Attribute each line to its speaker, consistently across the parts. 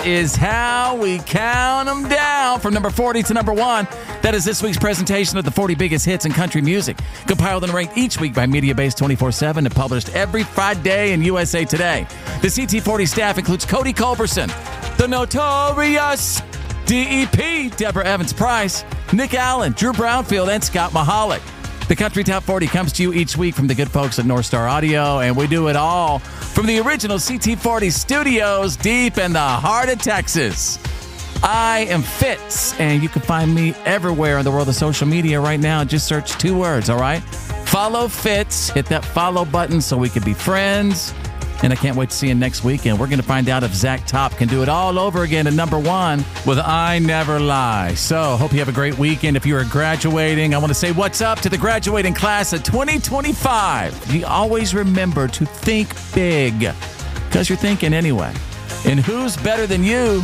Speaker 1: that is how we count them down from number 40 to number 1. That is this week's presentation of the 40 biggest hits in country music, compiled and ranked each week by MediaBase 24/7 and published every Friday in USA Today. The CT40 staff includes Cody Culberson, the Notorious DEP, Deborah Evans-Price, Nick Allen, Drew Brownfield, and Scott Mahalik. The Country Top 40 comes to you each week from the good folks at North Star Audio, and we do it all from the original CT40 studios deep in the heart of Texas. I am Fitz, and you can find me everywhere in the world of social media right now. Just search 2 words, all right? Follow Fitz. Hit that follow button so we can be friends. And I can't wait to see you next week. And we're going to find out if Zach Top can do it all over again at number 1 with I Never Lie. So hope you have a great weekend. If you are graduating, I want to say what's up to the graduating class of 2025. You always remember to think big, because you're thinking anyway. And who's better than you?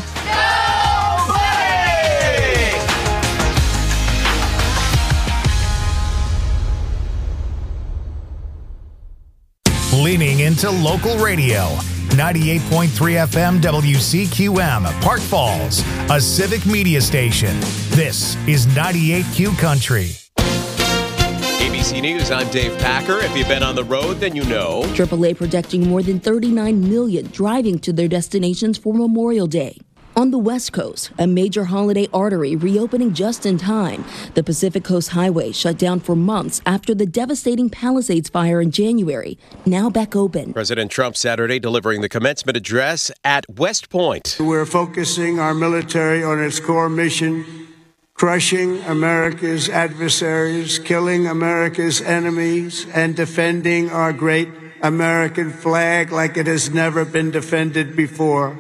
Speaker 2: Leaning into local radio. 98.3 FM WCQM, Park Falls, a civic media station. This is 98Q Country.
Speaker 3: ABC News, I'm Dave Packer. If you've been on the road, then you know.
Speaker 4: AAA projecting more than 39 million driving to their destinations for Memorial Day. On the West Coast, a major holiday artery reopening just in time. The Pacific Coast Highway shut down for months after the devastating Palisades fire in January, now back open.
Speaker 3: President Trump Saturday delivering the commencement address at West Point.
Speaker 5: We're focusing our military on its core mission, crushing America's adversaries, killing America's enemies, and defending our great American flag like it has never been defended before.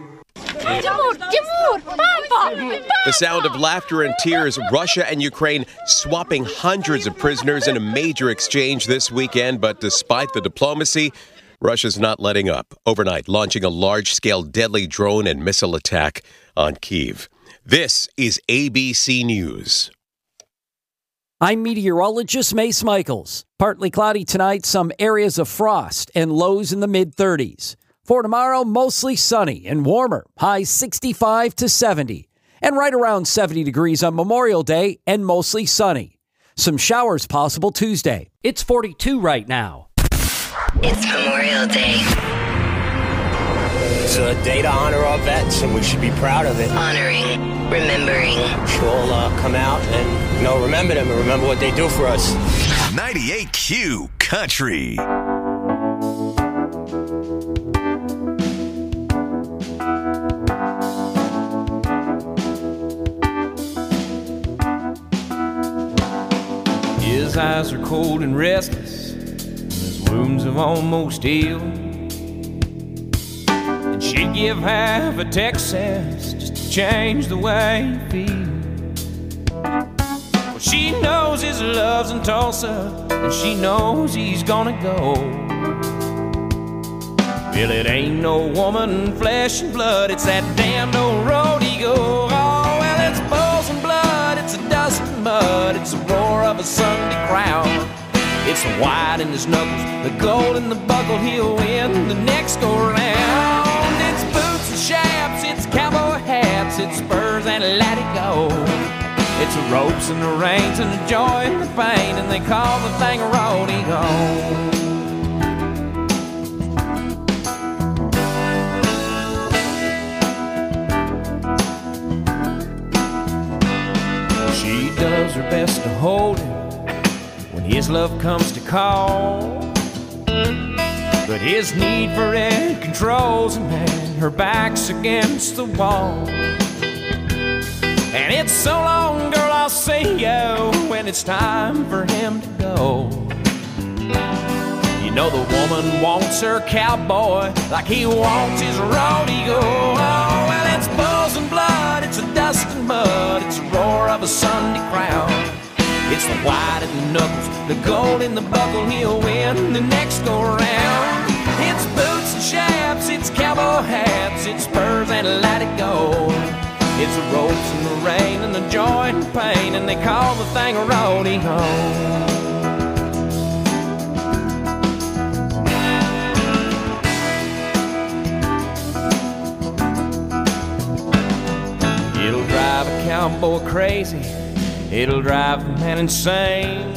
Speaker 3: The sound of laughter and tears, Russia and Ukraine swapping hundreds of prisoners in a major exchange this weekend. But despite the diplomacy, Russia's not letting up. Overnight, launching a large-scale deadly drone and missile attack on Kyiv. This is ABC News.
Speaker 6: I'm meteorologist Mace Michaels. Partly cloudy tonight, some areas of frost and lows in the mid-30s. For tomorrow, mostly sunny and warmer, highs 65 to 70. And right around 70 degrees on Memorial Day and mostly sunny. Some showers possible Tuesday. It's 42 right now.
Speaker 7: It's Memorial Day.
Speaker 8: It's a day to honor our vets, and we should be proud of it.
Speaker 7: Honoring, remembering.
Speaker 8: We'll come out and, remember them and remember what they do for us.
Speaker 2: 98Q Country.
Speaker 9: His eyes are cold and restless, and his wounds have almost healed. And she'd give half of Texas just to change the way he feels. Well, she knows his love's in Tulsa, and she knows he's gonna go. Well, it ain't no woman, flesh and blood, it's that damned old road he goes. Oh, well, it's bulls and blood, it's a dust and mud, it's the roar of a Sunday crowd. It's the white in his knuckles, the gold in the buckle, he'll win the next go round. It's boots and chaps, it's cowboy hats, it's spurs and let it go. It's the ropes and the reins and the joy and the pain, and they call the thing a rodeo. She does her best to hold him when his love comes to call. But his need for it controls him, and her back's against the wall. And it's so long, girl, I'll see you when it's time for him to go. You know the woman wants her cowboy like he wants his rodeo. Oh, well, it's bulls and blood, it's a dust and mud, it's the roar of a Sunday crowd. It's the white in the knuckles, the gold in the buckle, he'll win the next go round. It's boots and chaps, it's cowboy hats, it's spurs and let it go. It's the ropes and the rain and the joy and the pain, and they call the thing a rodeo. cowboy crazy, it'll drive a man insane.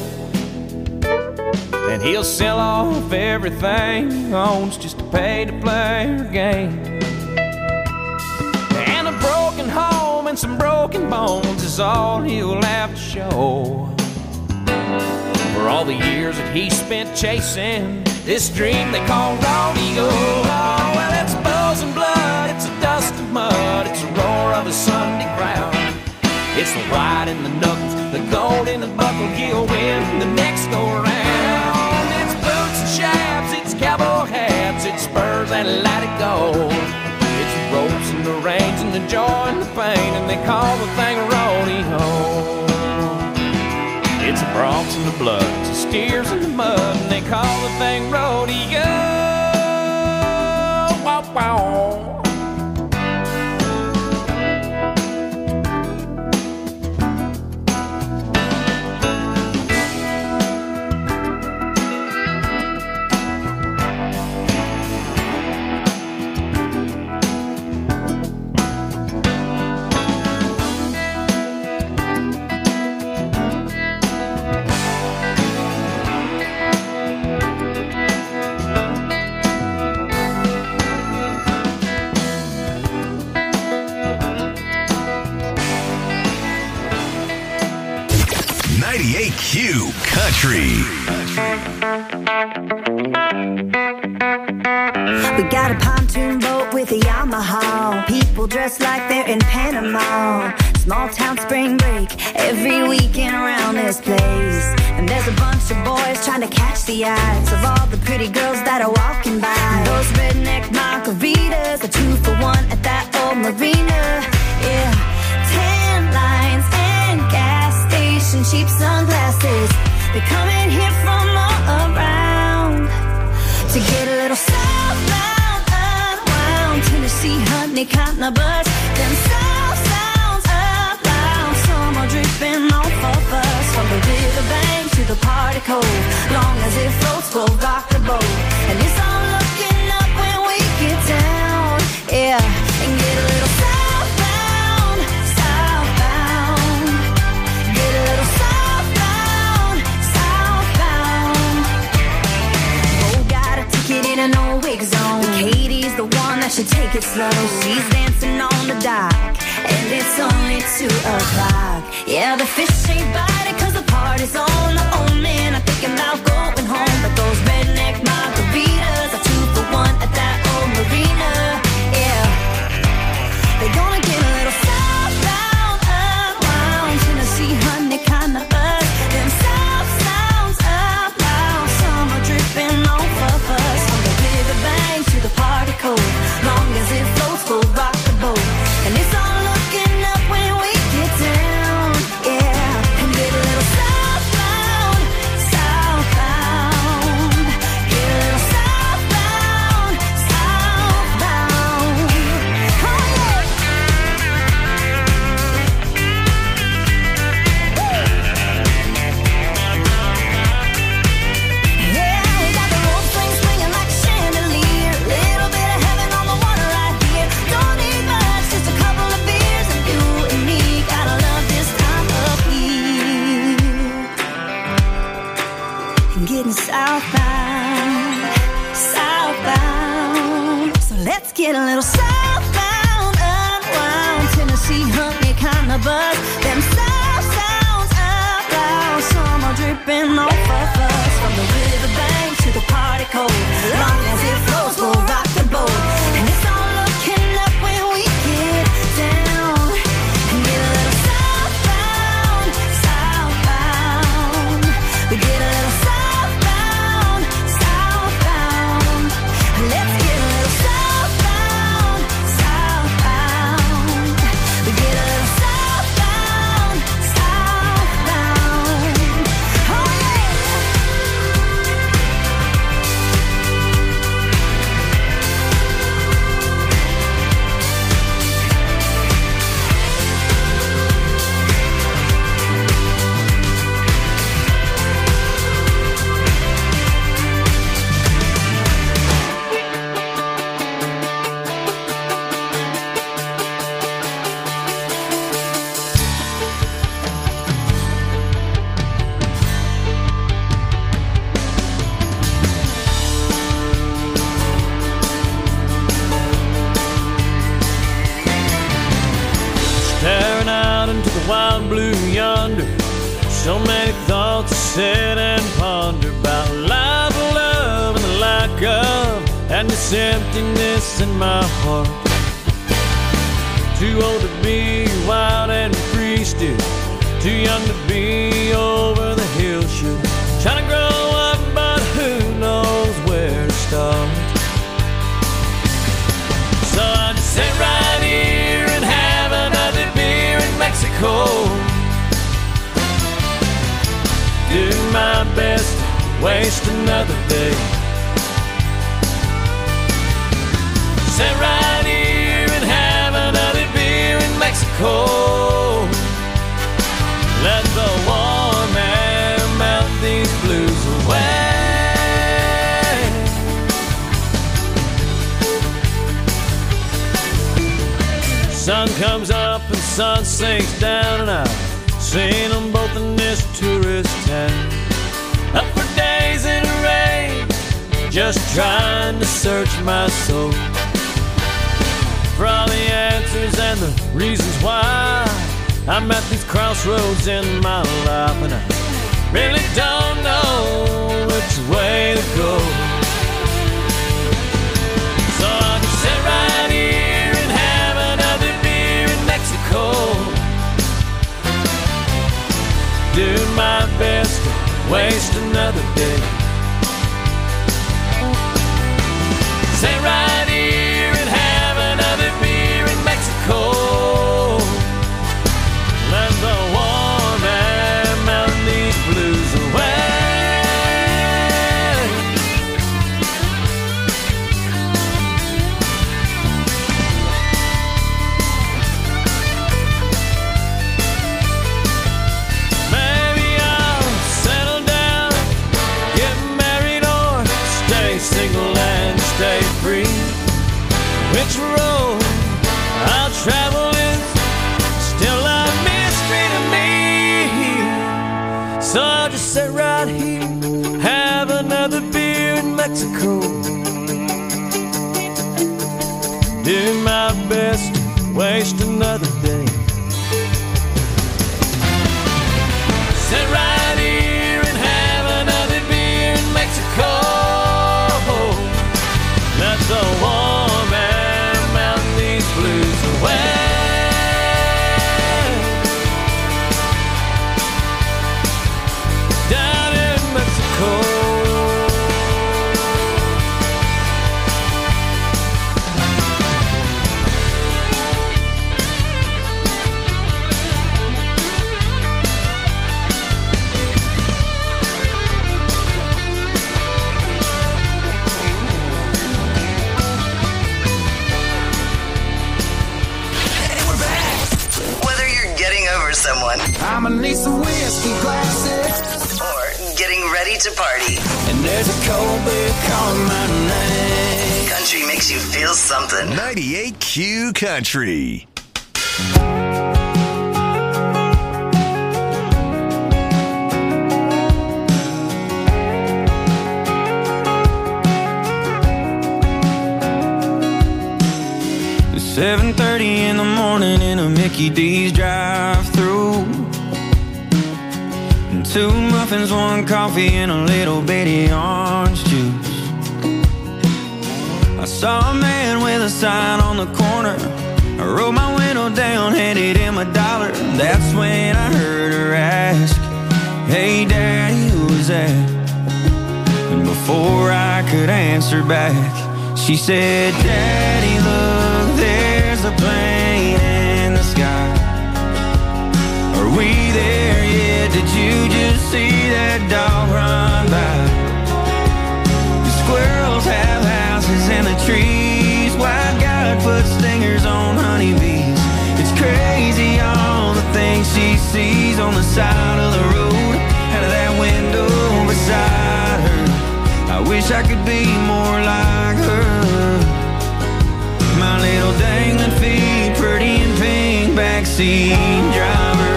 Speaker 9: And he'll sell off everything he owns just to pay to play her game. And a broken home and some broken bones is all he'll have to show for all the years that he spent chasing this dream they call rodeo. Oh, well, it's buzz and blood, it's a dust and mud, it's a roar of a Sunday crowd. It's the white in the knuckles, the gold in the buckle, he'll win the next go around. It's boots and shafts, it's cowboy hats, it's spurs and let it go. It's the ropes and the reins and the joy and the pain, and they call the thing a rodeo. It's the broncs and the blood, it's the steers and the mud, and they call the thing rodeo. Wow, wow.
Speaker 2: 98Q Country.
Speaker 10: We got a pontoon boat with a Yamaha. People dressed like they're in Panama. Small town spring break every weekend around this place. And there's a bunch of boys trying to catch the eyes of all the pretty girls that are walking by. Those redneck margaritas, a 2-for-1 at that old marina. Yeah, tan lines and gas station, cheap sunglasses. They're coming here from all around to get a little southbound, unwound. Tennessee honey kind of buzz. Them south sounds up loud. Some are dripping off of us. From the riverbank to the party cove. Long as it floats, we'll rock the boat. And it's all looking up when we get down. Yeah, and get a little southbound, southbound. Get a little southbound, southbound. Oh, got a ticket in an old wig zone. Katie's the one that should take it slow. She's dancing on the dock, and it's only 2 o'clock. Yeah, the fish ain't biting 'cause the party's on. The old man, I'm thinking about going home. But those redneck margaritas are 2-for-1 at that old marina. Yeah, they're gonna get a little southbound, unwound. Tennessee honey kind of buzz. Them south sounds up loud. Some are dripping off of us. From the riverbank to the party cove. Long as it floats, we'll rock the boat. And it's all looking up when we get down. Yeah, and get a little southbound, southbound. Get a little southbound, southbound. Oh yeah. Yeah, we got the rope swing swinging like a chandelier. Little bit of heaven on the water right here. Don't need much, just a couple of beers, and you and me gotta love this time of year. And getting southbound, southbound. So let's get a little southbound, unwound. Tennessee honey kind of buzz. Them south sounds up loud. Some are dripping off of us. From the riverbank to the party cove. Long as it flows, we'll rock the boat. And it's all looking up when we get down. And get a little southbound, southbound. We get a little southbound, southbound. Let's get a little southbound, southbound. We get a little southbound, southbound. Oh yeah.
Speaker 9: wild blue yonder. So many thoughts to sit and ponder about life, love, and the lack of, and this emptiness in my heart. Too old to be wild and free still, too young to be over the hill shit. Trying to grow up, but who knows where to start. So I just sit right here and have another beer in Mexico. Do my best to waste another day. Sit right here and have another beer in Mexico. Let the warm air melt these blues away. Sun comes up and sun sinks down, and I've seen them both in this tourist town. Up for days in the rain, just trying to search my soul for all the answers and the reasons why I'm at these crossroads in my life, and I really don't know which way to go. So I'll just sit right here and have another beer in Mexico. Do my best to waste another day. Sit right here and have another beer in Mexico. Let the warm air melt these blues away. Maybe I'll settle down, get married, or stay single and stay free. Which road I'll travel is still a mystery to me. So I'll just sit right here, have another beer in Mexico. Do my best to waste another day. Sit right here and have another beer in Mexico. Let the warm air melt these blues away. Down in Mexico.
Speaker 7: Whether you're getting over someone,
Speaker 11: I'ma need some whiskey glasses,
Speaker 7: or getting ready to party,
Speaker 11: and there's a cold beer calling my name.
Speaker 7: country makes you feel something.
Speaker 12: 98Q Country.
Speaker 13: It's 7:30 in the morning in a Mickey D's drive-thru. And 2 muffins, 1 coffee, and a little bitty orange juice. I saw a man with a sign on the corner. I rolled my window down, handed him $1. That's when I heard her ask, "Hey Daddy, who was that?" And before I could answer back, she said, "Daddy, look, there's a plane in the sky. Are we there yet? Did you just see that dog run by? The squirrels have houses in the trees. White God put stingers on honeybees. It's crazy all the things she sees on the side of the road, out of that window beside her. I wish I could be more like her. My little dangling feet, pretty and pink, backseat driver."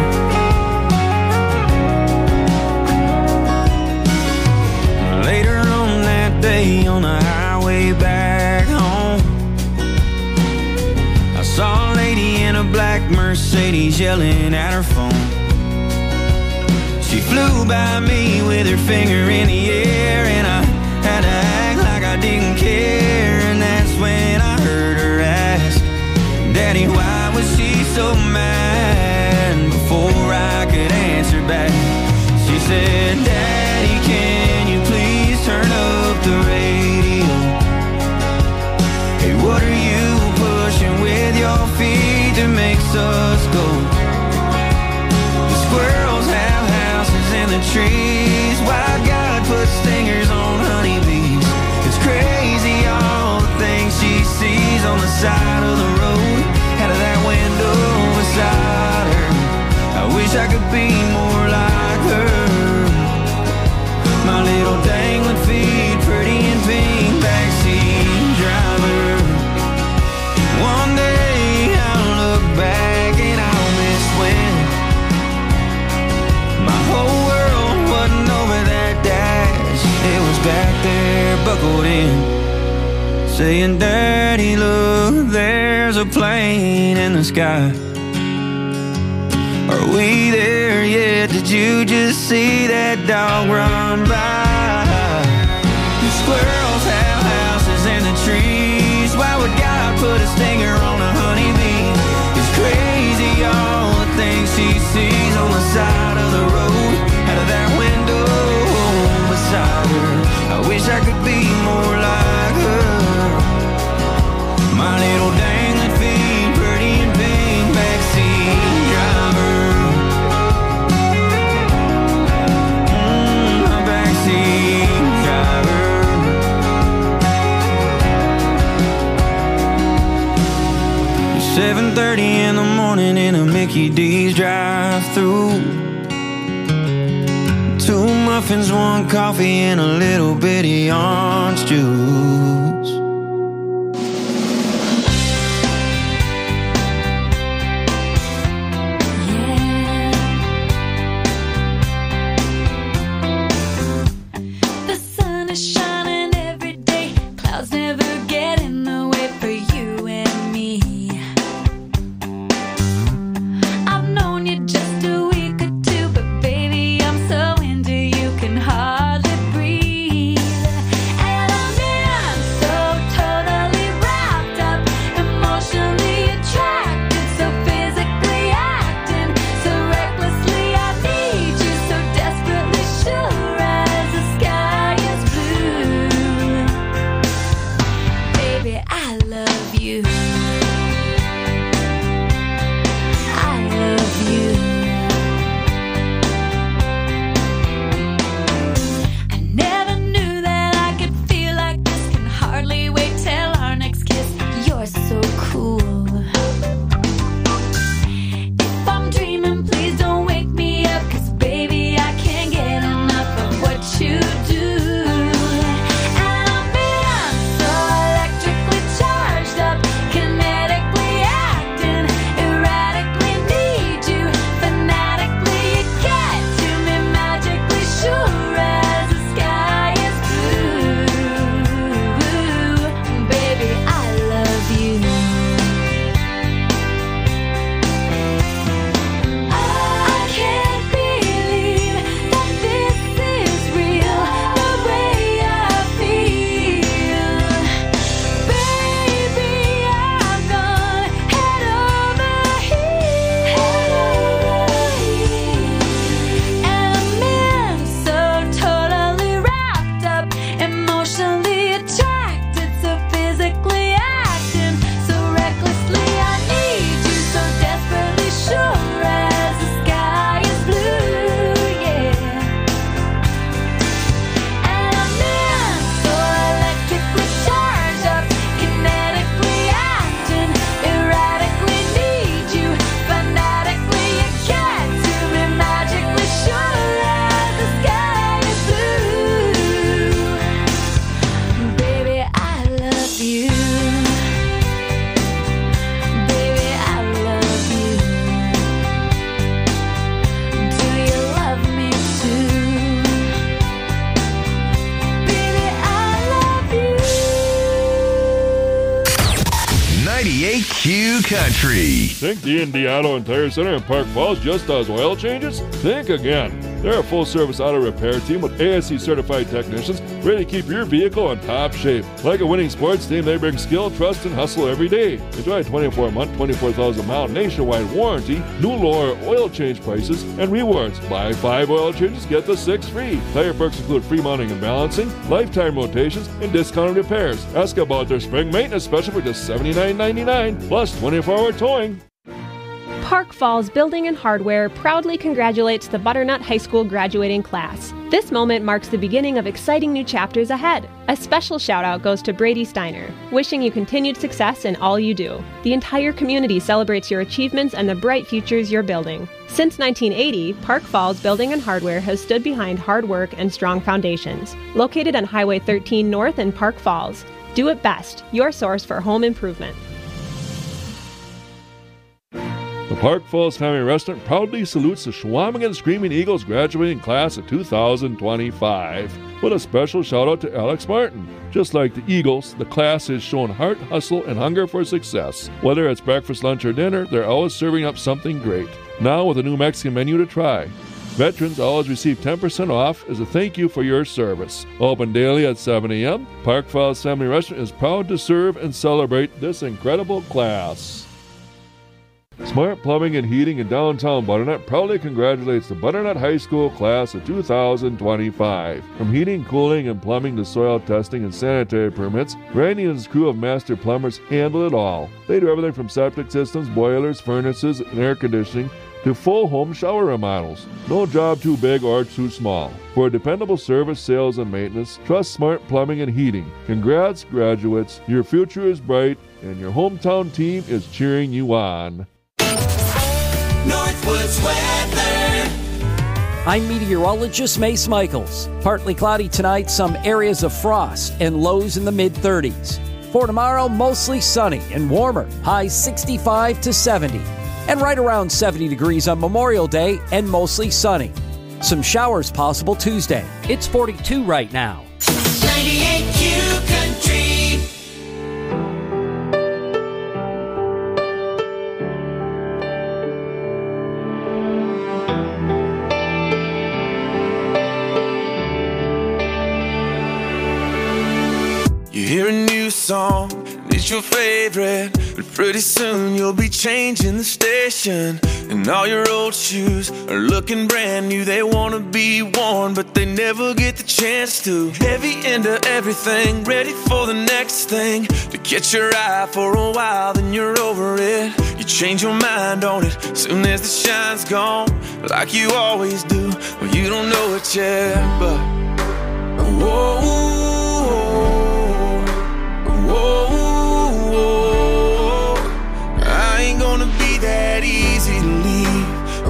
Speaker 13: Later on that day on the highway back home, I saw a lady in a black Mercedes yelling at her phone. She flew by me with her finger in the air, and I had to act like I didn't care. And that's when I heard her ask, Daddy, why was she so mad? Before I could answer back, she said, Daddy, can you please turn up the radio? Hey, what are you pushing with your feet that makes us go? The squirrels have houses in the trees. Why God put stingers on honeybees? It's crazy all the things she sees on the side of the road, out of that window beside her. I wish I could be more like her. My little dangling feet, pretty and pink, backseat driver. One day I'll look back and I'll miss when my whole world wasn't over that dash. It was back there, buckled in, saying, Daddy, look, there's a plane in the sky. Are we there yet? Did you just see that dog run by? The squirrels have houses in the trees. Why would God put a stinger on a honeybee? It's crazy all the things she sees on the side of the road, out of that window beside her. I wish I could be more like her. My little dangling feet, pretty and pink, backseat driver. My backseat driver. 7:30 in the morning in a Mickey D's drive-thru. 2 muffins, 1 coffee, and a little bitty orange juice.
Speaker 10: Hardly breathe, and I'm in
Speaker 12: 98Q Country.
Speaker 14: Think the Indiana Auto and Tire Center in Park Falls just does oil changes? Think again. They're a full-service auto repair team with ASE certified technicians ready to keep your vehicle in top shape. Like a winning sports team, they bring skill, trust, and hustle every day. Enjoy a 24-month, 24,000-mile nationwide warranty, new lower oil change prices, and rewards. Buy 5 oil changes, get the 6 free. Tire perks include free mounting and balancing, lifetime rotations, and discounted repairs. Ask about their spring maintenance special for just $79.99, plus 24-hour towing.
Speaker 15: Park Falls Building and Hardware proudly congratulates the Butternut High School graduating class. This moment marks the beginning of exciting new chapters ahead. A special shout out goes to Brady Steiner, wishing you continued success in all you do. The entire community celebrates your achievements and the bright futures you're building. Since 1980, Park Falls Building and Hardware has stood behind hard work and strong foundations. Located on Highway 13 North in Park Falls, do it best, your source for home improvement.
Speaker 14: The Park Falls Family Restaurant proudly salutes the Chequamegon Screaming Eagles graduating class of 2025 with a special shout out to Alex Martin. Just like the Eagles, the class has shown heart, hustle, and hunger for success. Whether it's breakfast, lunch, or dinner, they're always serving up something great. Now with a new Mexican menu to try. Veterans always receive 10% off as a thank you for your service. Open daily at 7 a.m., Park Falls Family Restaurant is proud to serve and celebrate this incredible class. Smart Plumbing and Heating in downtown Butternut proudly congratulates the Butternut High School class of 2025. From heating, cooling, and plumbing to soil testing and sanitary permits, Randy and his crew of master plumbers handle it all. They do everything from septic systems, boilers, furnaces, and air conditioning to full home shower remodels. No job too big or too small. For a dependable service, sales, and maintenance, trust Smart Plumbing and Heating. Congrats, graduates. Your future is bright, and your hometown team is cheering you on.
Speaker 11: Northwoods weather.
Speaker 6: I'm meteorologist Mace Michaels. Partly cloudy tonight, some areas of frost, and lows in the mid-30s. For tomorrow, mostly sunny and warmer, highs 65 to 70. And right around 70 degrees on Memorial Day and mostly sunny. Some showers possible Tuesday. It's 42 right now.
Speaker 11: 98Q Country.
Speaker 13: You hear a new song, and it's your favorite, but pretty soon you'll be changing the station. And all your old shoes are looking brand new. They wanna be worn, but they never get the chance to. Heavy into everything, ready for the next thing. To catch your eye for a while, then you're over it. You change your mind on it, soon as the shine's gone. Like you always do, well you don't know it yet. But whoa, I ain't gonna be that easy to leave.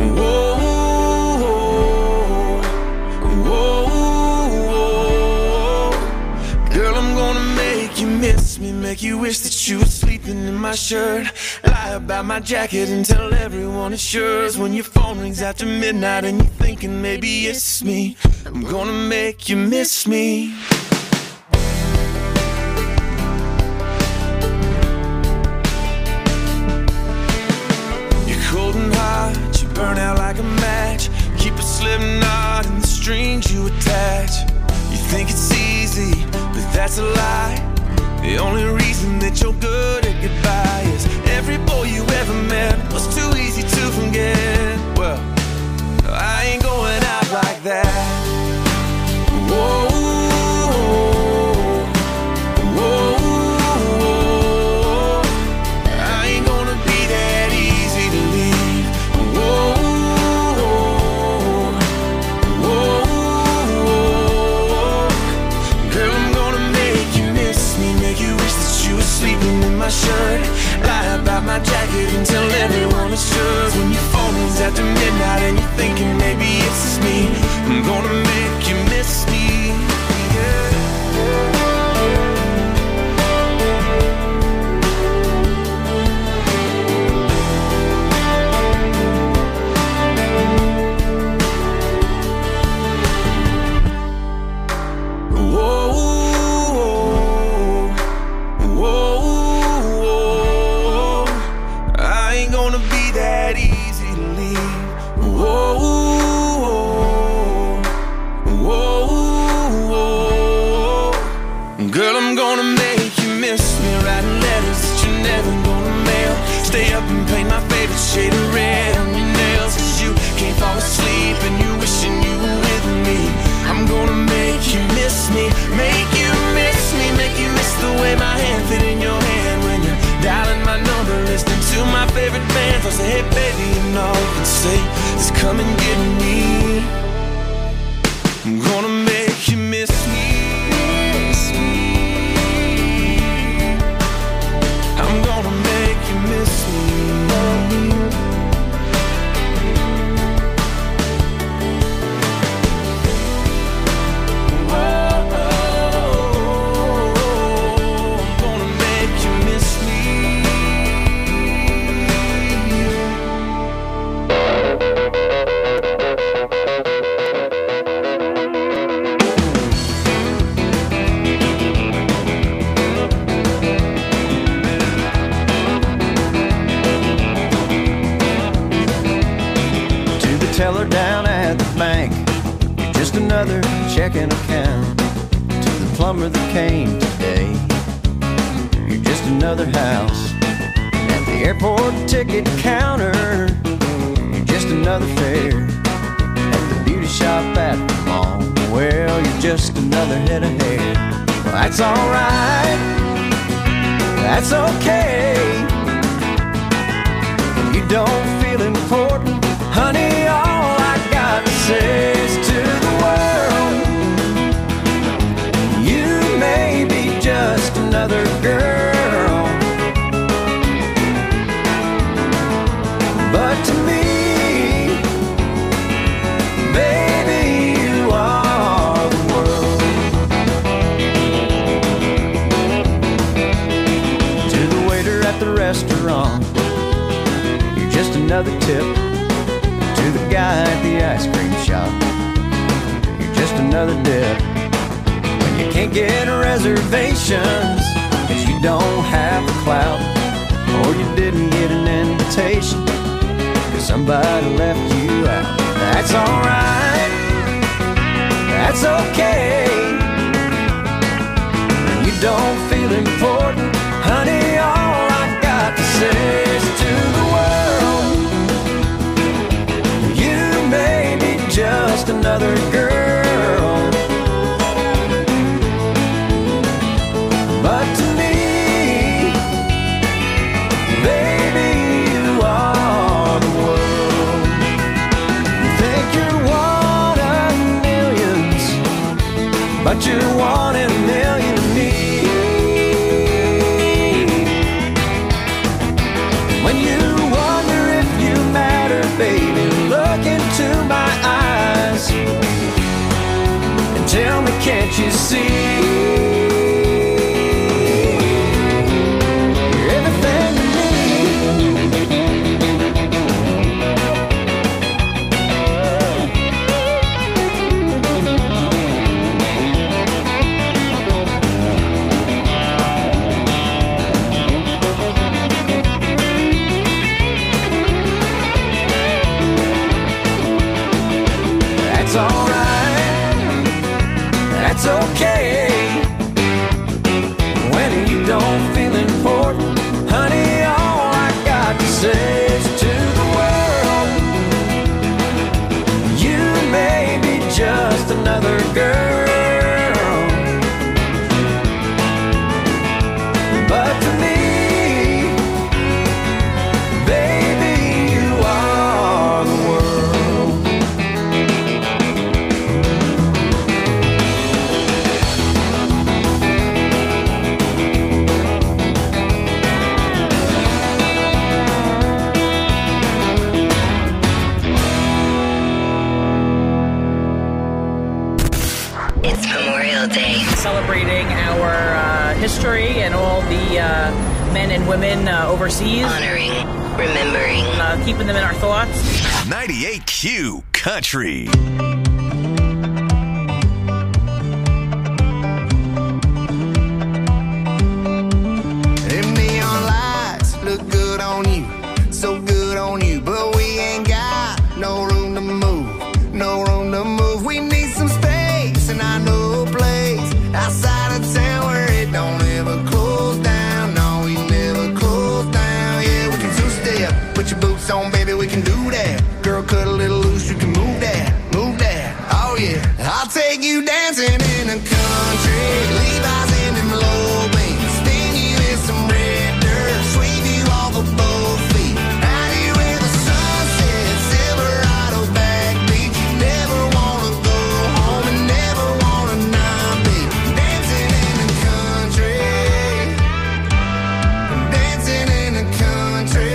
Speaker 13: Girl, I'm gonna make you miss me, make you wish that you were sleeping in my shirt. Lie about my jacket and tell everyone it's yours. When your phone rings after midnight and you're thinking maybe it's me, I'm gonna make you miss me. You burn out like a match. Keep a slip knot in the strings you attach. You think it's easy, but that's a lie. The only reason that you're good at goodbye is every boy you ever met was too easy to forget. Well, I ain't going out like that. Whoa, whoa, whoa. I ain't gonna be that easy to leave. Whoa, whoa, girl, I'm gonna make you miss me, make you wish that you were sleeping in my shirt. Lie about
Speaker 11: shade of red on your nails, 'cause you can't fall asleep and you wishing you were with me. I'm gonna make you miss me, make you miss me, make you miss the way my hand fit in your hand when you're dialing my number, listening to my favorite bands. I say, hey baby, and all you can say is come and get me. I'm gonna make you miss me. I'm gonna make you miss me.
Speaker 13: Teller down at the bank, you're just another checking account. To the plumber that came today, you're just another house. At the airport ticket counter, you're just another fare. At the beauty shop at the mall, well, you're just another head of hair. Well, that's alright, that's okay. You don't feel important, honey, all I got to say is to the world, you may be just another girl, but to me, baby, you are the world. To the waiter at the restaurant, you're just another tip. To the guy at the ice cream shop, you're just another dip. When you can't get reservations 'cause you don't have the clout, or you didn't get an invitation 'cause somebody left you out. That's alright, that's okay. When you don't feel important, honey, all I got to say is to the world, maybe just another girl, but to me, baby, you are the world. You think you're one of millions, but you're one in a million to me. When you wonder if you matter, baby, look into my eyes and tell me, can't you see? You're everything to me. That's alright, that's okay. When you don't feel important, honey, all I got to say is to the world, you may be just another girl, but to me, baby, you are the world.
Speaker 7: It's Memorial Day.
Speaker 16: Celebrating our history and all the men and women overseas.
Speaker 7: Honoring, remembering.
Speaker 16: Keeping them in our thoughts.
Speaker 12: 98Q Country.
Speaker 17: Them neon lights look good on you, so good on you, but we ain't got no room to move, no room to move. We need some space, and I know a place outside of town where it don't ever close down. No, we never close down. Yeah, we can two-step, put your boots boots on, baby, we can do that. Girl, cut a little loose, you can move that, oh yeah. I'll take you dancing in the country, Levi's in them low beams, spin you in some red dirt, sweep you off of both feet, out here where the sun sets, Silverado back beach. Never wanna go home and never wanna not be dancing in the country, dancing in the country.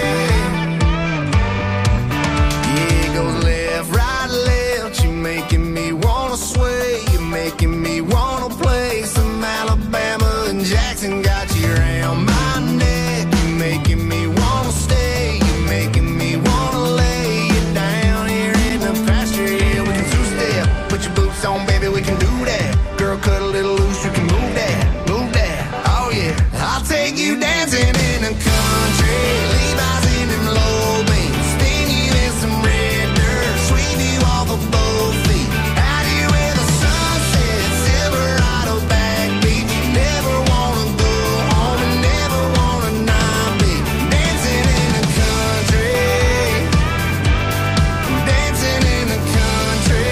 Speaker 17: Yeah, it goes left, right, left. You making me wanna sway. You're making me wanna play some Alabama and Jackson. Got you around my neck. You're making me wanna stay. You're making me wanna lay you down here in the pasture. Yeah, we can two-step. Put your boots on, baby, we can do that. Girl, cut a little loose, you can move that, oh yeah. I'll take you dancing in the country, Levi's in them low beams, spin you in some red dirt, sweep you off of both feet, out here where the sun sets, Silverado back beach. Never wanna go home and never wanna not be dancing in the country, dancing in the country.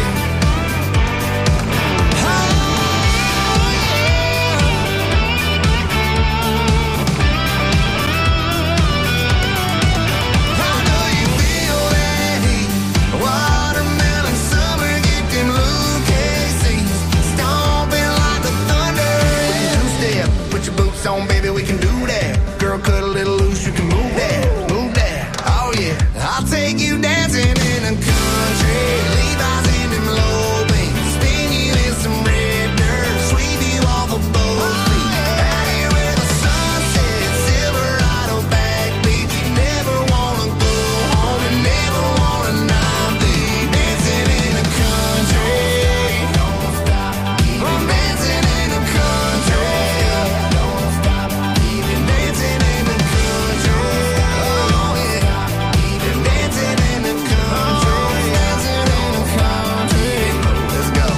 Speaker 17: How do you feel that heat? Watermelon summer, get them Lucasies, stomping like the thunder. We can two-step, put your boots on, baby, we can do that. Girl, cut a little loose, you can move that, oh yeah. I'll take you dancing in the country, Levi's in them low beams, spin you in some red dirt, sweep you off of both feet, out here where the sun sets, Silverado back beach. Never wanna go home and never wanna not be dancing in the country. Don't stop, keep dancing in the country. Don't stop, keep dancing in the country. Oh yeah, keep dancing in the country, dancing in the country. Let's go.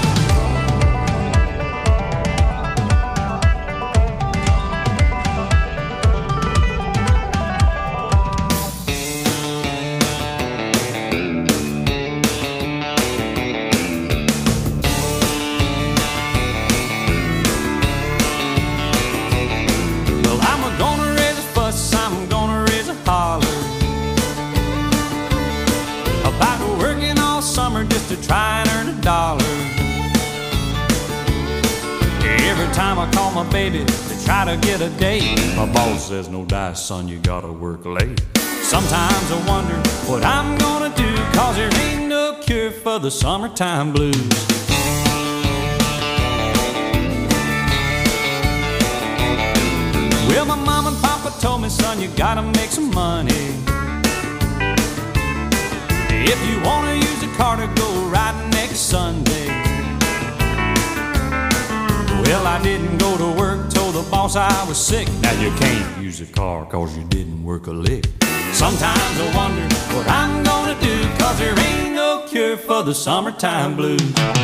Speaker 13: Well, I'm gonna raise a fuss, I'm gonna raise a holler about working all summer just to try and earn a dollar. Every time I call my baby to try to get a date, my boss says, no dice, son, you gotta work late. Sometimes I wonder what I'm gonna do, cause there ain't no cure for the summertime blues. Well, my mom and papa told me, son, you gotta make some money. If you wanna use a car to go riding next Sunday. Well, I didn't go to work, told the boss I was sick. Now you can't use a car cause you didn't work a lick. Sometimes I wonder what I'm gonna do, cause there ain't no cure for the summertime blues.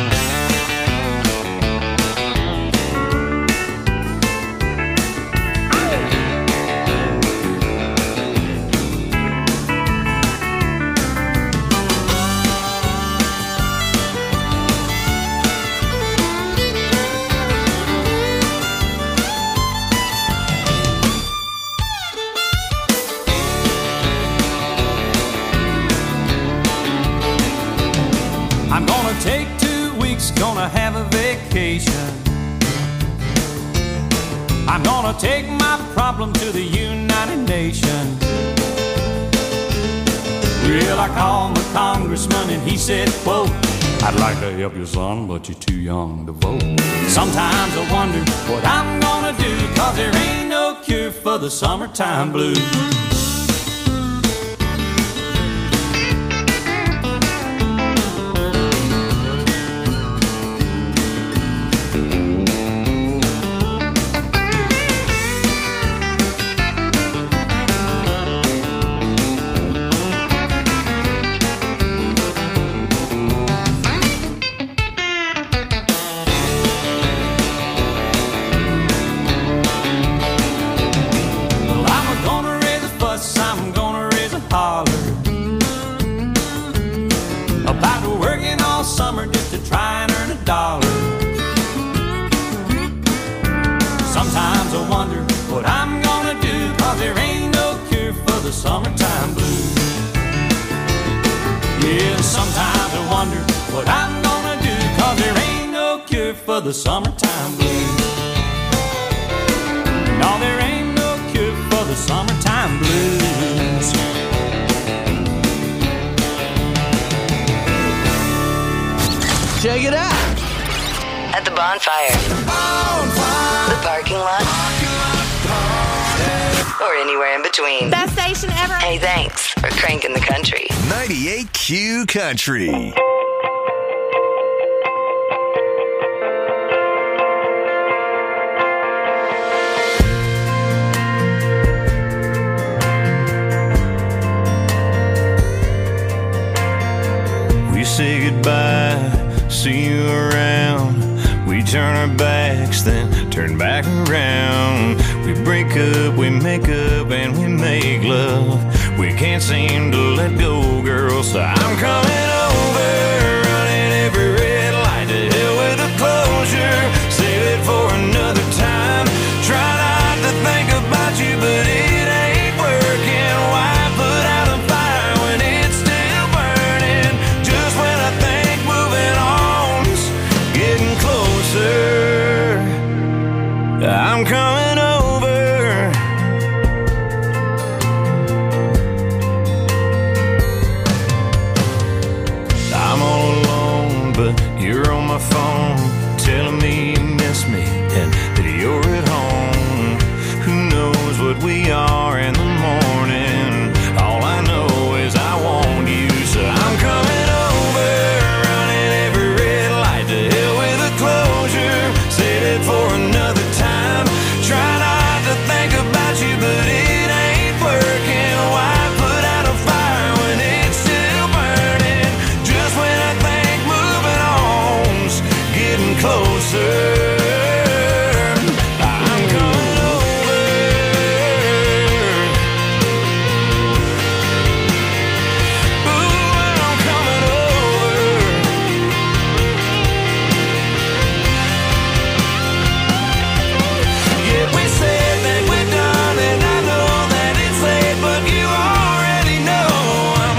Speaker 13: I'm gonna take 2 weeks, gonna have a vacation. I'm gonna take my problem to the United Nations. Well, I called my congressman and he said, quote, I'd like to help you, son, but you're too young to vote. Sometimes I wonder what I'm gonna do, cause there ain't no cure for the summertime blues.
Speaker 9: holler about working all summer just to try and earn $1. Sometimes I wonder what I'm gonna do, 'cause there ain't no cure for the summertime blues. Yeah, sometimes I wonder what I'm gonna do, 'cause there ain't no cure for the summertime blues. No, there ain't no cure for the summertime blues.
Speaker 11: Check it out.
Speaker 7: At the bonfire. The parking lot. Or anywhere in between.
Speaker 18: Best station ever.
Speaker 7: Hey, thanks for cranking the country.
Speaker 12: 98Q Country.
Speaker 13: We say goodbye, see you around. We turn our backs, then turn back around. We break up, we make up, and we make love. We can't seem to let go, girl, so I'm coming over, running every red light to hell with a closure. Save it for another time. Try not to think about you, but it ain't working. Why put out a fire when it's still burning? Just when I think moving on's getting closer, I'm coming over. I'm all alone, but you're on my phone, telling me you miss me and that you're at home. Who knows what we are in the morning? All I know is I want you, so I'm coming over, running every red light to hell with a closure. Save it for another time. Try not to think about you, but it ain't working. Why put out a fire when it's still burning? Just when I think moving on's getting closer, I'm coming over. Ooh, I'm coming over. Yeah, we said that we're done, and I know that it's late, but you already know I'm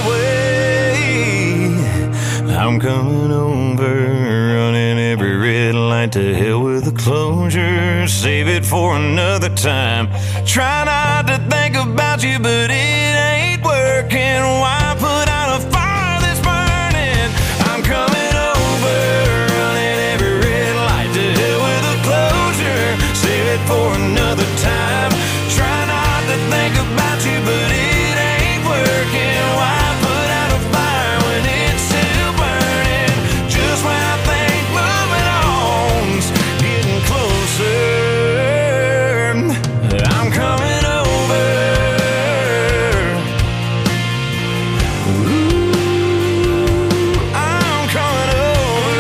Speaker 13: on my way. I'm coming over, running every red light to hell with a closure. Save it for another time. Try not to think about you, but it ain't working. Why put out a fire that's burning? I'm coming over, running every red light to hell with a closure. Save it for another time. Try not to think about you, but it ain't working. Why put out a fire when it's still burning? Just when I think moving on's getting closer, I'm coming over. Ooh, I'm coming over.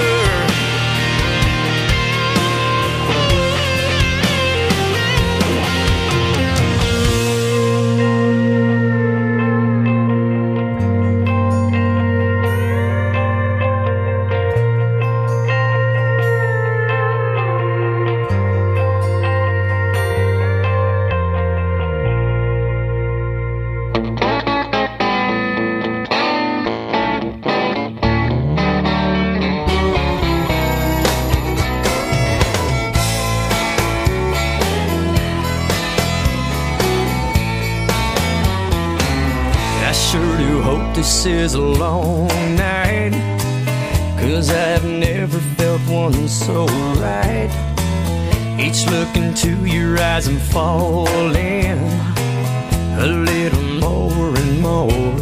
Speaker 13: I sure do hope this is a long night, 'cause I've never felt one so right. Each look into your eyes I'm falling a little more and more.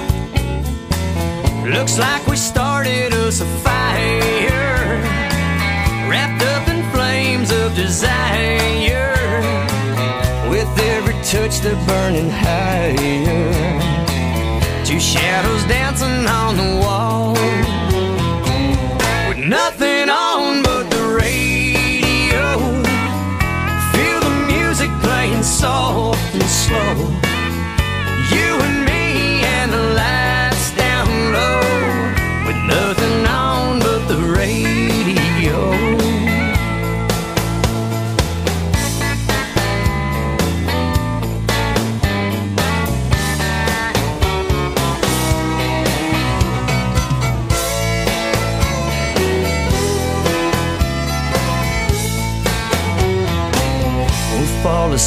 Speaker 13: Looks like we started us a fire, wrapped up in flames of desire. With every touch they're burning higher. Two shadows dancing on the wall, with nothing on but the radio. Feel the music playing soft and slow. You and me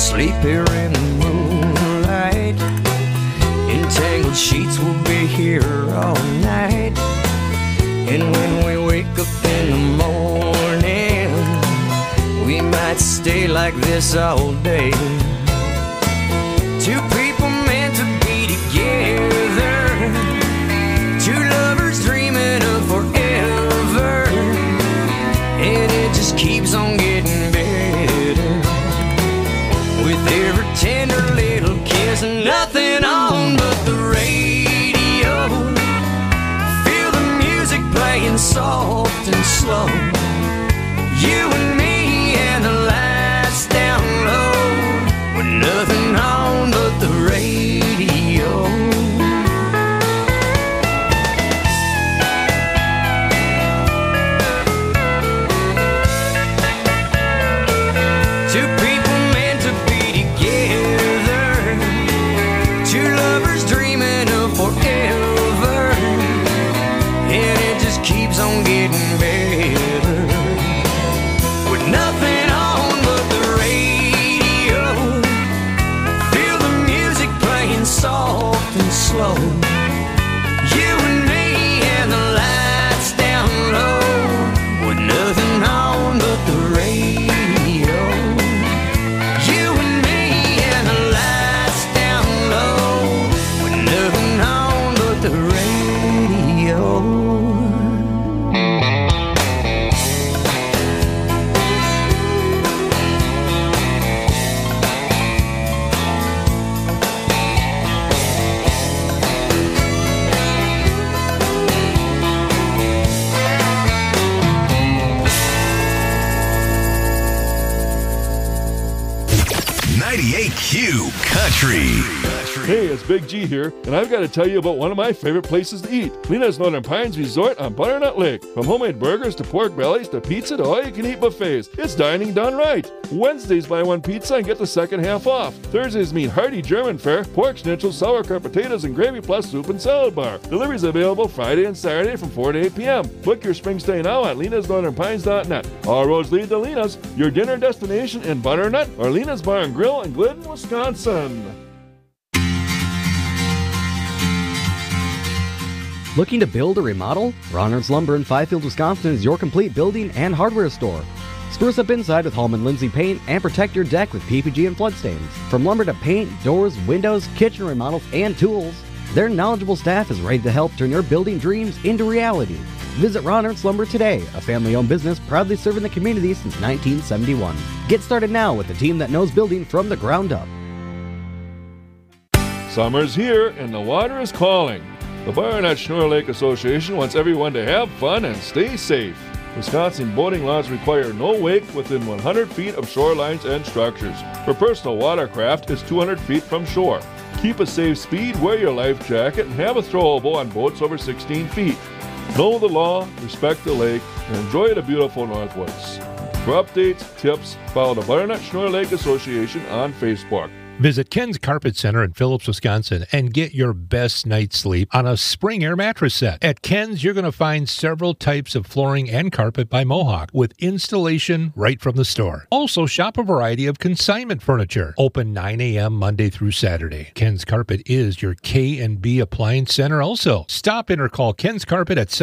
Speaker 13: sleep here in the moonlight. Entangled sheets will be here all night. And when we wake up in the morning, we might stay like this all day. Two people meant to be together, two lovers dreaming of forever, and it just keeps on getting better with every tender little kiss. And nothing on but the radio, feel the music playing soft and slow. You and me and the lights down low, with nothing on but the radio. Two people meant to be together, two lovers dreaming of forever, and it just keeps on getting better with nothing on but the radio. Feel the music playing soft and slow. You and me and the lights down low, with nothing on but the radio. You and me and the lights down low, with nothing on but the radio.
Speaker 12: Q Country.
Speaker 14: Hey, it's Big G here, and I've got to tell you about one of my favorite places to eat, Lena's Northern Pines Resort on Butternut Lake. From homemade burgers to pork bellies to pizza to all-you-can-eat buffets, it's dining done right. Wednesdays, buy one pizza and get the second half off. Thursdays meet hearty German fare, pork schnitzel, sauerkraut potatoes, and gravy plus soup and salad bar. Deliveries available Friday and Saturday from 4 to 8 p.m. Book your spring stay now at lenasnorthernpines.net. All roads lead to Lena's, your dinner destination in Butternut, or Lena's Bar and Grill in Glidden, Wisconsin.
Speaker 18: Looking to build or remodel? Ronard's Lumber in Fifield, Wisconsin is your complete building and hardware store. Spruce up inside with Hallman Lindsay Paint and protect your deck with PPG and flood stains. From lumber to paint, doors, windows, kitchen remodels, and tools, their knowledgeable staff is ready to help turn your building dreams into reality. Visit Ronard's Lumber today, a family-owned business proudly serving the community since 1971. Get started now with a team that knows building from the ground up.
Speaker 14: Summer's here and the water is calling. The Butternut Schnorr Lake Association wants everyone to have fun and stay safe. Wisconsin boating laws require no wake within 100 feet of shorelines and structures. For personal watercraft, it's 200 feet from shore. Keep a safe speed, wear your life jacket, and have a throwable on boats over 16 feet. Know the law, respect the lake, and enjoy the beautiful Northwoods. For updates, tips, follow the Butternut Schnorr Lake Association on Facebook.
Speaker 19: Visit Ken's Carpet Center in Phillips, Wisconsin, and get your best night's sleep on a spring air mattress set. At Ken's, you're going to find several types of flooring and carpet by Mohawk with installation right from the store. Also, shop a variety of consignment furniture. Open 9 a.m. Monday through Saturday. Ken's Carpet is your K&B Appliance Center also. Stop in or call Ken's Carpet at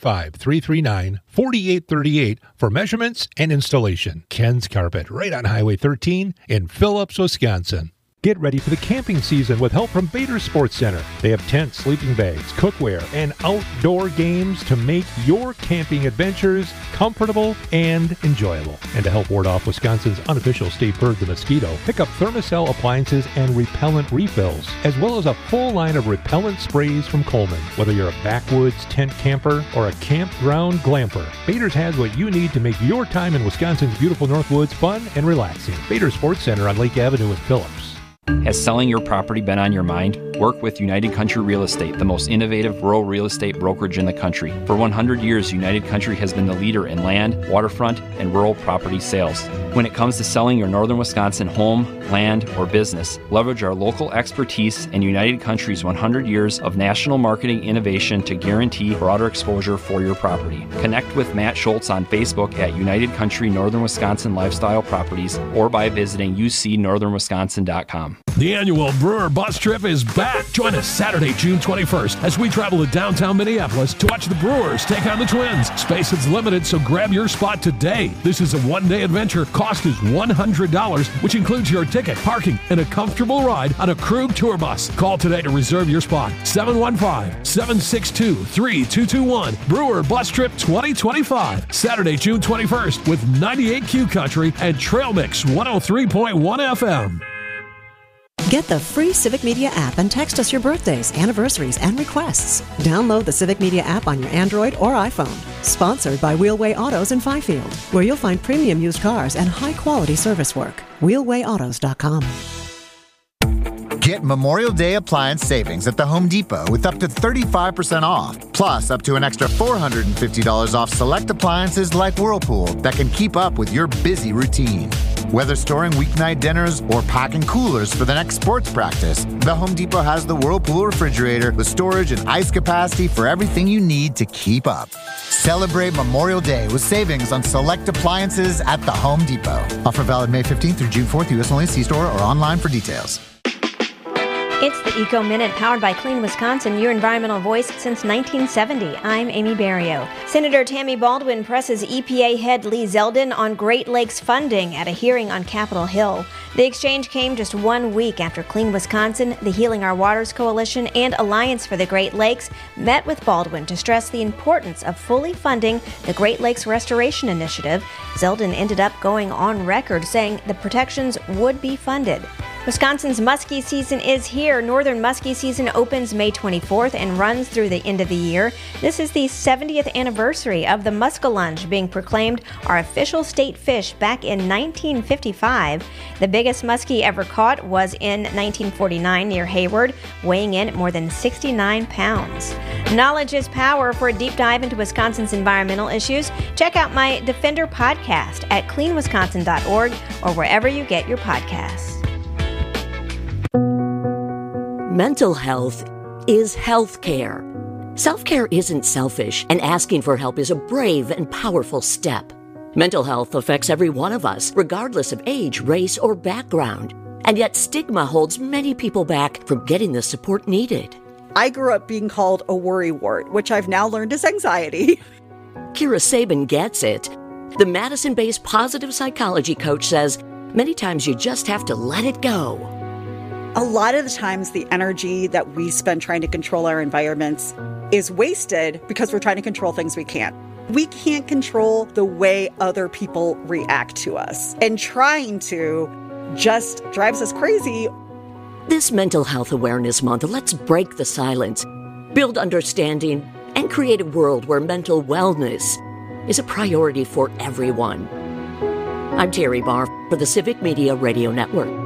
Speaker 19: 715-339-4838 for measurements and installation. Ken's Carpet, right on Highway 13 in Phillips, Wisconsin. Get ready for the camping season with help from Bader Sports Center. They have tents, sleeping bags, cookware, and outdoor games to make your camping adventures comfortable and enjoyable. And to help ward off Wisconsin's unofficial state bird, the mosquito, pick up Thermacell appliances and repellent refills, as well as a full line of repellent sprays from Coleman. Whether you're a backwoods tent camper or a campground glamper, Bader's has what you need to make your time in Wisconsin's beautiful Northwoods fun and relaxing. Bader Sports Center on Lake Avenue in Phillips.
Speaker 20: Has selling your property been on your mind? Work with United Country Real Estate, the most innovative rural real estate brokerage in the country. For 100 years, United Country has been the leader in land, waterfront, and rural property sales. When it comes to selling your Northern Wisconsin home, land, or business, leverage our local expertise and United Country's 100 years of national marketing innovation to guarantee broader exposure for your property. Connect with Matt Schultz on Facebook at United Country Northern Wisconsin Lifestyle Properties or by visiting ucnorthernwisconsin.com.
Speaker 21: The annual Brewer Bus Trip is back. Join us Saturday, June 21st as we travel to downtown Minneapolis to watch the Brewers take on the Twins. Space is limited, so grab your spot today. This is a one-day adventure. Cost is $100, which includes your ticket, parking, and a comfortable ride on a Krug tour bus. Call today to reserve your spot. 715-762-3221. Brewer Bus Trip 2025. Saturday, June 21st with 98Q Country and Trail Mix 103.1 FM.
Speaker 22: Get the free Civic Media app and text us your birthdays, anniversaries, and requests. Download the Civic Media app on your Android or iPhone. Sponsored by Wheelway Autos in Fifield, where you'll find premium used cars and high-quality service work. WheelwayAutos.com.
Speaker 23: Get Memorial Day appliance savings at the Home Depot with up to 35% off, plus up to an extra $450 off select appliances like Whirlpool that can keep up with your busy routine. Whether storing weeknight dinners or packing coolers for the next sports practice, the Home Depot has the Whirlpool refrigerator with storage and ice capacity for everything you need to keep up. Celebrate Memorial Day with savings on select appliances at the Home Depot. Offer valid May 15th through June 4th, U.S. only. See store or online for details.
Speaker 24: It's the Eco Minute, powered by Clean Wisconsin, your environmental voice since 1970. I'm Amy Barrio. Senator Tammy Baldwin presses EPA head Lee Zeldin on Great Lakes funding at a hearing on Capitol Hill. The exchange came just 1 week after Clean Wisconsin, the Healing Our Waters Coalition, and Alliance for the Great Lakes met with Baldwin to stress the importance of fully funding the Great Lakes Restoration Initiative. Zeldin ended up going on record saying the protections would be funded. Wisconsin's muskie season is here. Northern muskie season opens May 24th and runs through the end of the year. This is the 70th anniversary of the muskellunge being proclaimed our official state fish back in 1955. The biggest muskie ever caught was in 1949 near Hayward, weighing in at more than 69 pounds. Knowledge is power. For a deep dive into Wisconsin's environmental issues, check out my Defender podcast at cleanwisconsin.org or wherever you get your podcasts.
Speaker 25: Mental health is health care. Self-care isn't selfish, and asking for help is a brave and powerful step. Mental health affects every one of us, regardless of age, race, or background. And yet stigma holds many people back from getting the support needed.
Speaker 26: I grew up being called a worrywart, which I've now learned is anxiety.
Speaker 25: Kira Sabin gets it. The Madison-based positive psychology coach says many times you just have to let it go.
Speaker 26: A lot of the times the energy that we spend trying to control our environments is wasted because we're trying to control things we can't. We can't control the way other people react to us, and trying to just drives us crazy.
Speaker 25: This Mental Health Awareness Month, let's break the silence, build understanding, and create a world where mental wellness is a priority for everyone. I'm Terry Barr for the Civic Media Radio Network.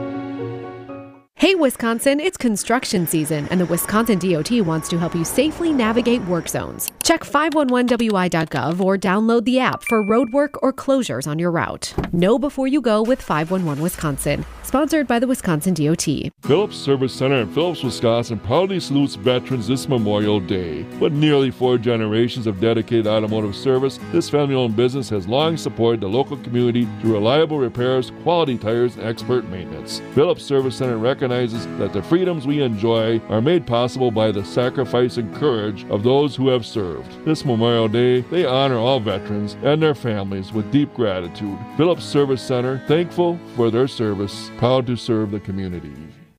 Speaker 27: Hey Wisconsin, it's construction season, and the Wisconsin DOT wants to help you safely navigate work zones. Check 511wi.gov or download the app for roadwork or closures on your route. Know before you go with 511 Wisconsin. Sponsored by the Wisconsin DOT.
Speaker 14: Phillips Service Center in Phillips, Wisconsin proudly salutes veterans this Memorial Day. With nearly 4 generations of dedicated automotive service, this family-owned business has long supported the local community through reliable repairs, quality tires, and expert maintenance. Phillips Service Center recognizes that the freedoms we enjoy are made possible by the sacrifice and courage of those who have served. This Memorial Day, they honor all veterans and their families with deep gratitude. Phillips Service Center, thankful for their service, proud to serve the community.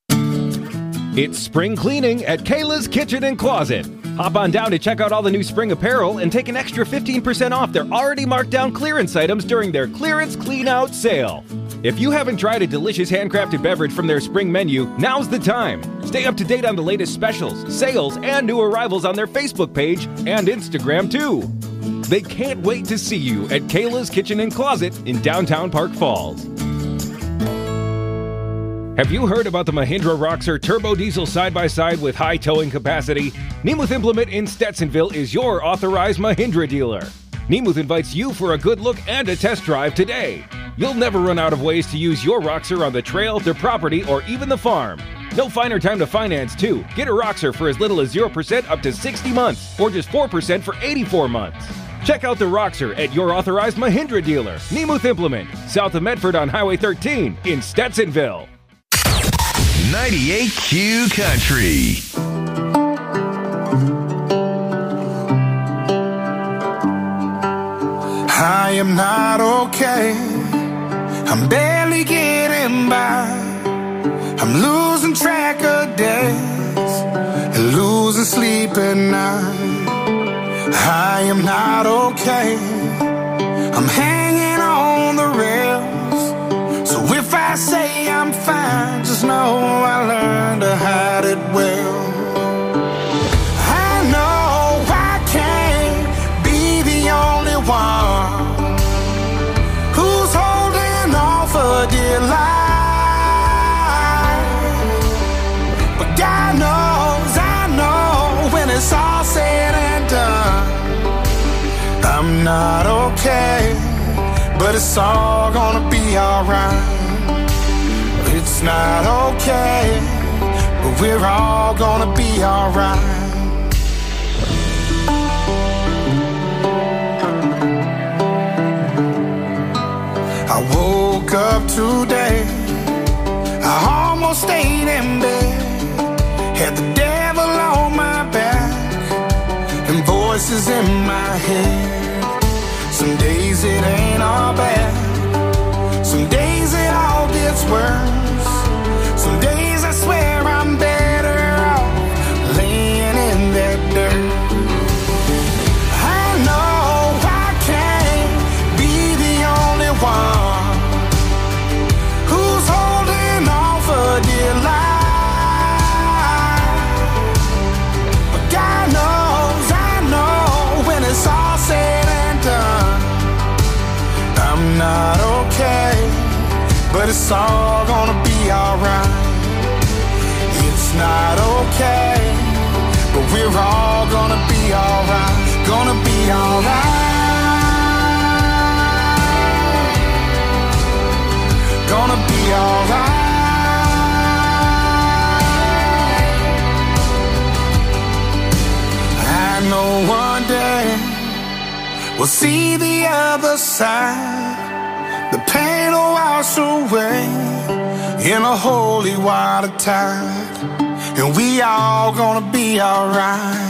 Speaker 28: It's spring cleaning at Kayla's Kitchen and Closet. Hop on down to check out all the new spring apparel and take an extra 15% off their already marked down clearance items during their clearance clean out sale. If you haven't tried a delicious handcrafted beverage from their spring menu, now's the time. Stay up to date on the latest specials, sales, and new arrivals on their Facebook page and Instagram too. They can't wait to see you at Kayla's Kitchen and Closet in downtown Park Falls. Have you heard about the Mahindra Roxor Turbo Diesel side-by-side with high towing capacity? Nemeth Implement in Stetsonville is your authorized Mahindra dealer. Nemeth invites you for a good look and a test drive today. You'll never run out of ways to use your Roxor on the trail, their property, or even the farm. No finer time to finance, too. Get a Roxor for as little as 0% up to 60 months, or just 4% for 84 months. Check out the Roxor at your authorized Mahindra dealer, Nemuth Implement, south of Medford on Highway 13 in Stetsonville.
Speaker 12: 98Q Country.
Speaker 11: I am not okay. I'm barely getting by. I'm losing track of days and losing sleep at night. I am not okay. I'm hanging on the rails. So if I say I'm fine, just know I learned to hide it well. I know I can't be the only one who's holding on for dear life. But God knows, I know, when it's all said and done, I'm not okay, but it's all gonna be alright. It's not okay, but we're all gonna be alright. I woke up today, I almost stayed in bed, had the devil on my back and voices in my head. Some days it ain't all bad, some days it all gets worse. Some days I swear I'm better off laying in that dirt. I know I can't be the only one who's holding on for dear life. But God knows, I know, when it's all said and done, I'm not okay, but it's all gonna be alright. It's not okay, but we're all gonna be alright. Gonna be alright. Gonna be alright. I know one day we'll see the other side. The pain will wash away in a holy water tide, and we all gonna be alright.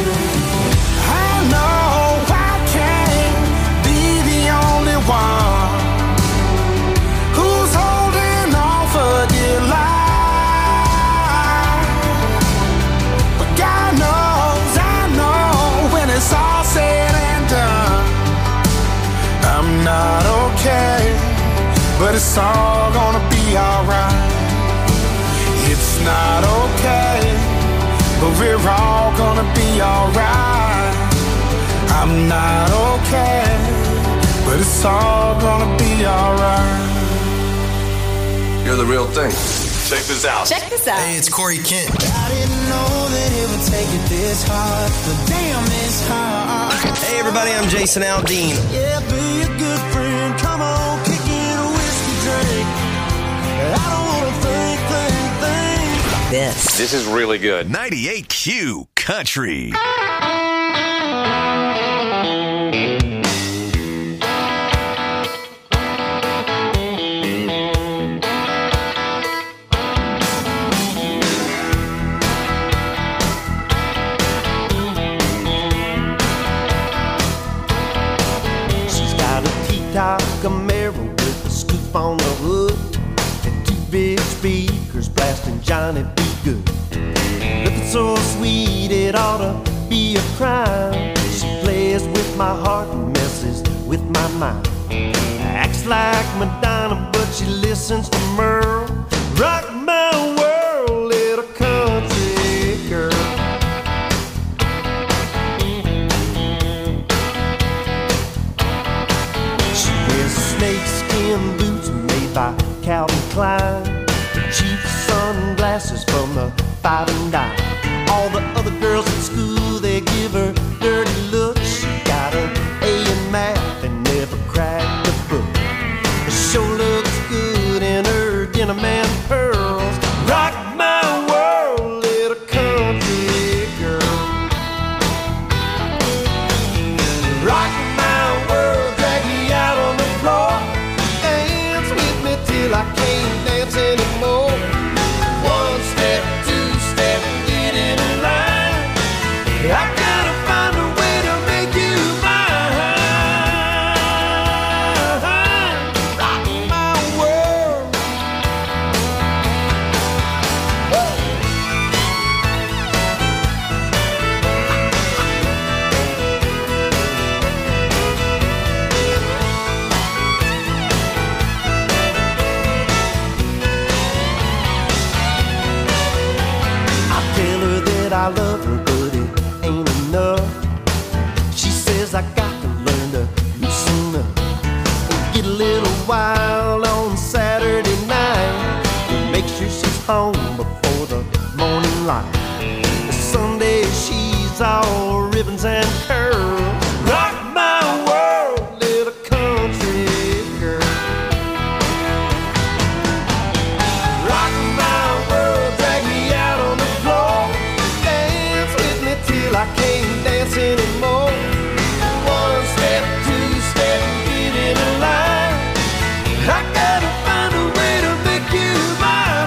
Speaker 11: I know I can't be the only one who's holding on for dear life. But God knows, I know, when it's all said and done, I'm not okay, but it's all gonna be alright. It's not okay, but we're all gonna be alright. I'm not okay, but it's all gonna be alright.
Speaker 1: You're the real thing. Check this out.
Speaker 2: Check this out.
Speaker 1: Hey, it's Corey Kent.
Speaker 11: I didn't know that it would take it this hard, but damn, it's hard.
Speaker 1: Hey, everybody, I'm Jason Aldean.
Speaker 11: Yeah, be a good friend. Come on, kick in a whiskey drink. I don't wanna think.
Speaker 12: This is really good. 98Q Country.
Speaker 11: She's got a T-top Camaro with a scoop on the hood and two big speakers blasting Johnny B. Good. Looking so sweet, it ought to be a crime. She plays with my heart and messes with my mind. Acts like Madonna, but she listens to Merle. Rock my world, little country girl. She wears snakeskin boots made by Calvin Klein, cheap sunglasses from the 5 and dime. All the other girls at school, they give her dirty looks. She got an A in math and never cracked a book. Show
Speaker 2: I love her, but it ain't enough. She says I got to learn to loosen up and get a little wild on Saturday night and make sure she's home before the morning light. Sunday she's all ribbons and curls. Rock my world, little country girl. Rock my world, drag me out on the floor. Dance with me till I can't dance anymore. One step, two step, get in a line. I gotta find a way to make you mine.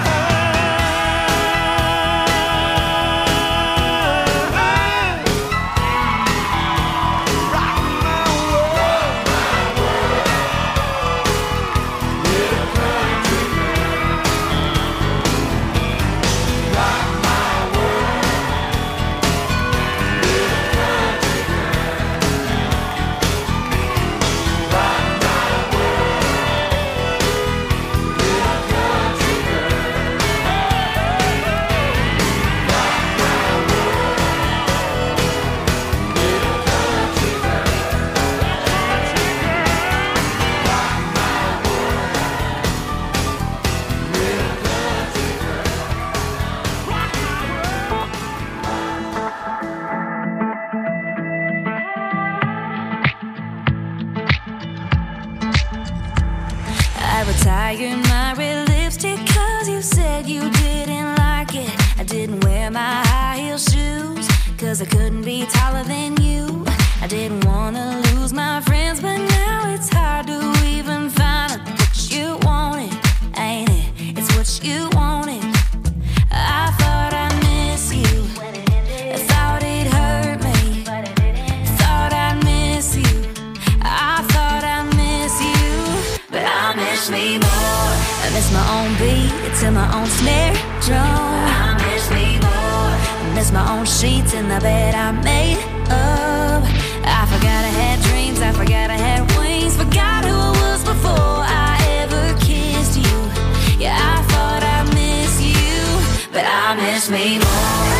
Speaker 3: I retired my red lipstick cause you said you didn't like it. I didn't wear my high heel shoes cause I couldn't be taller than you. I didn't wanna lose my friends, but now it's hard to even find out what you wanted, ain't it? It's what you wanted. I thought I'd miss you, I thought it hurt me, thought I'd miss you, I thought I'd miss you, but I miss me more. I miss my own beat to my own snare drum. I miss me more. I miss my own sheets in the bed I made up. I forgot I had dreams, I forgot I had wings, forgot who I was before I ever kissed you. Yeah, I thought I'd miss you, but I miss me more.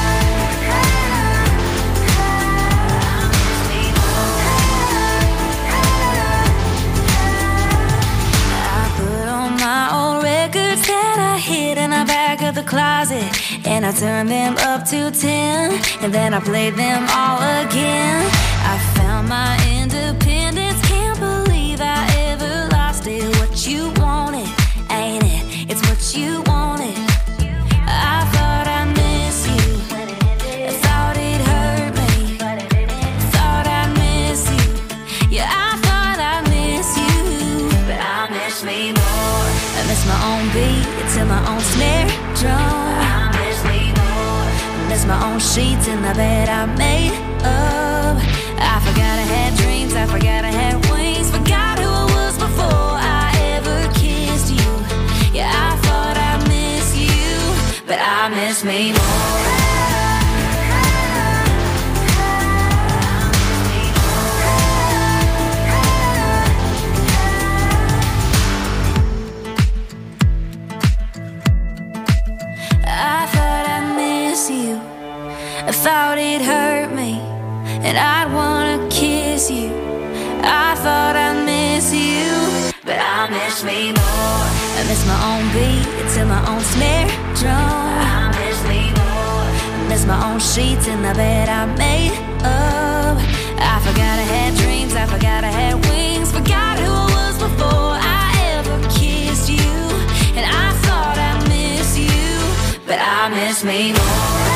Speaker 3: My old records that I hid in the back of the closet, and I turned them up to 10, and then I played them all again. I found my independence, can't believe I ever lost it. What you wanted, ain't it? It's what you wanted. I thought I miss you, I thought it hurt me, thought I miss you. Yeah, I thought I miss you, but I miss me more. I miss my own beat to my own snare drum. I miss me more. I miss my own sheets in the bed I made up. I forgot I had dreams, I forgot I had wings, forgot who I was before I ever kissed you. Yeah, I thought I'd miss you, but I miss me more. I thought I'd miss you, I thought it hurt me, and I'd wanna kiss you. I thought I'd miss you, but I miss me more. I miss my own beat to my own snare drum. I miss me more. I miss my own sheets in the bed I made up. I forgot I had dreams, I forgot I had wings, forgot who I was before I ever kissed you. And I thought I'd miss you, but I miss me more.